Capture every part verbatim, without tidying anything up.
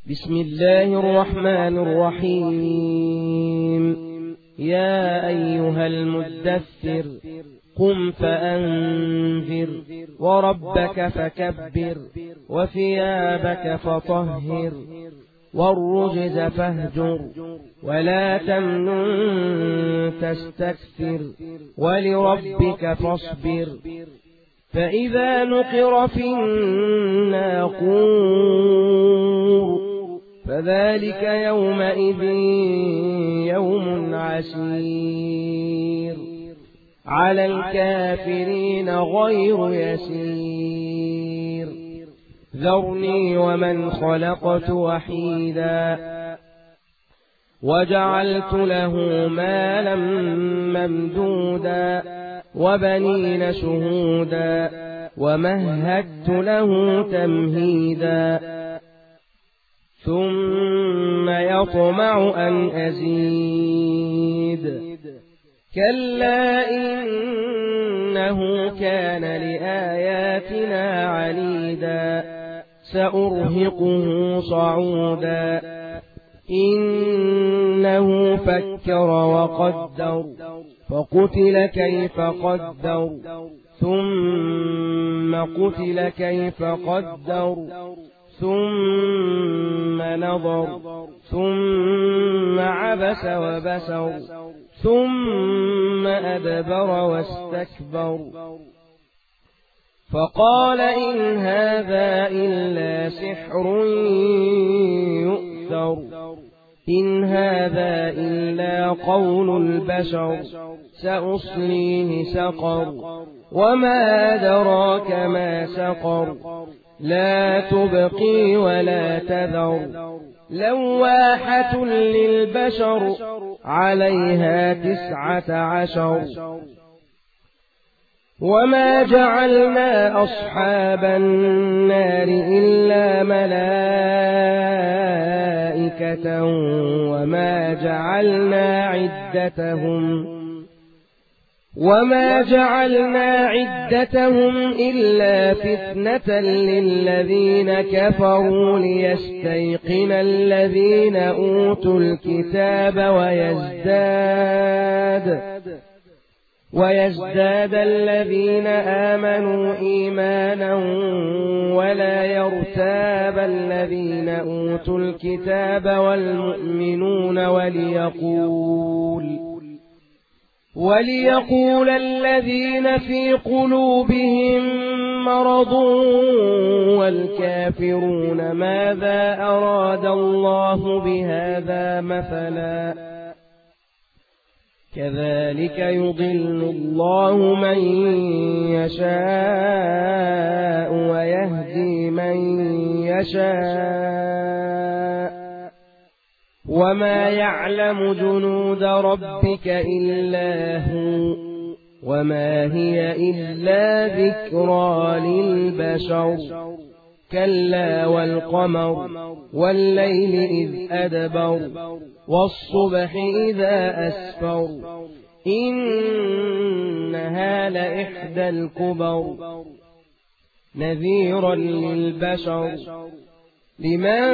بسم الله الرحمن الرحيم. يا أيها المدثر قم فأنذر وربك فكبر وثيابك فطهر والرجز فاهجر ولا تمنن تستكثر ولربك فاصبر. فإذا نقر في الناقور فذلك يومئذ يوم عسير على الكافرين غير يسير. ذرني ومن خلقت وحيدا وجعلت له مالا ممدودا وبنين شهودا ومهدت له تمهيدا ثم يطمع أن أزيد كلا إنه كان لآياتنا عنيدا سأرهقه صعودا إنه فكر وقدر فقتل كيف قدر ثم قتل كيف قدر ثم نظر ثم عبس وبسر ثم أدبر واستكبر فقال إن هذا إلا سحر يؤثر إن هذا إلا قول البشر سأصليه سقر وما أدراك ما سقر لا تبقي ولا تذر لواحة للبشر عليها تسعة عشر. وما جعلنا أصحاب النار إلا ملائكة وما جعلنا عدتهم وما جعلنا عدتهم إلا فتنة للذين كفروا ليستيقن الذين أوتوا الكتاب ويزداد ويزداد الذين آمنوا إيمانا ولا يرتاب الذين أوتوا الكتاب والمؤمنون وليقول وليقول الذين في قلوبهم مرض والكافرون ماذا أراد الله بهذا مثلا كذلك يضل الله من يشاء ويهدي من يشاء وما يعلم جنود ربك إلا هو وما هي إلا ذكرى للبشر. كلا والقمر والليل إذ أدبر والصبح إذا أسفر إنها لإحدى الكبر نذيرا للبشر لمن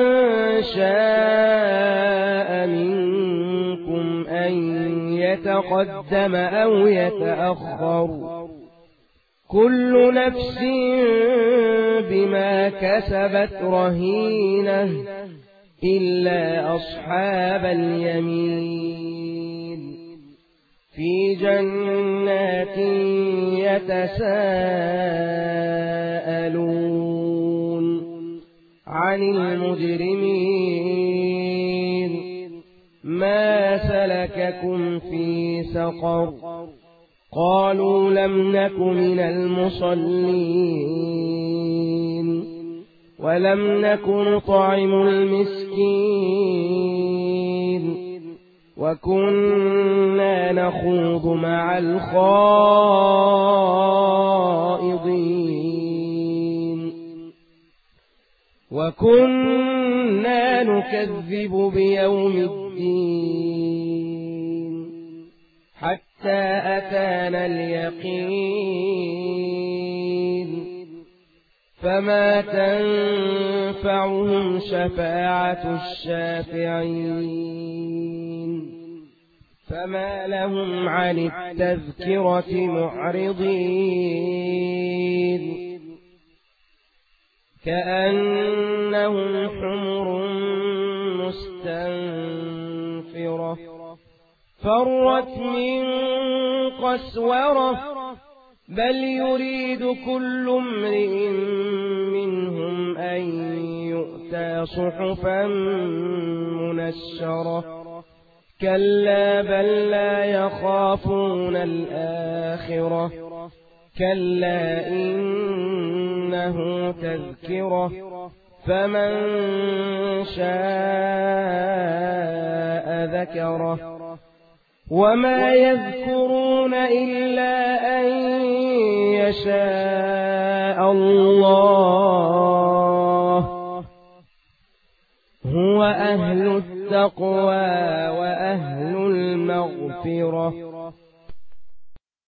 شاء منكم أن يتقدم أو يتأخر كل نفس بما كسبت رهينة إلا أصحاب اليمين في جنات يتساءلون عن المجرمين ما سلككم في سقر قالوا لم نك من المصلين ولم نك نطعم المسكين وكنا نخوض مع الخائضين وكنا نكذب بيوم الدين حتى أتانا اليقين فما تنفعهم شفاعة الشافعين فما لهم عن التذكرة معرضين كأنهم حمر مستنفرة فرت من قسورة بل يريد كل امرئ منهم أن يؤتى صحفا منشرة كلا بل لا يخافون الآخرة كلا إنه تذكرة فمن شاء ذكره وما يذكرون إلا أن يشاء الله هو أهل التقوى وأهل المغفرة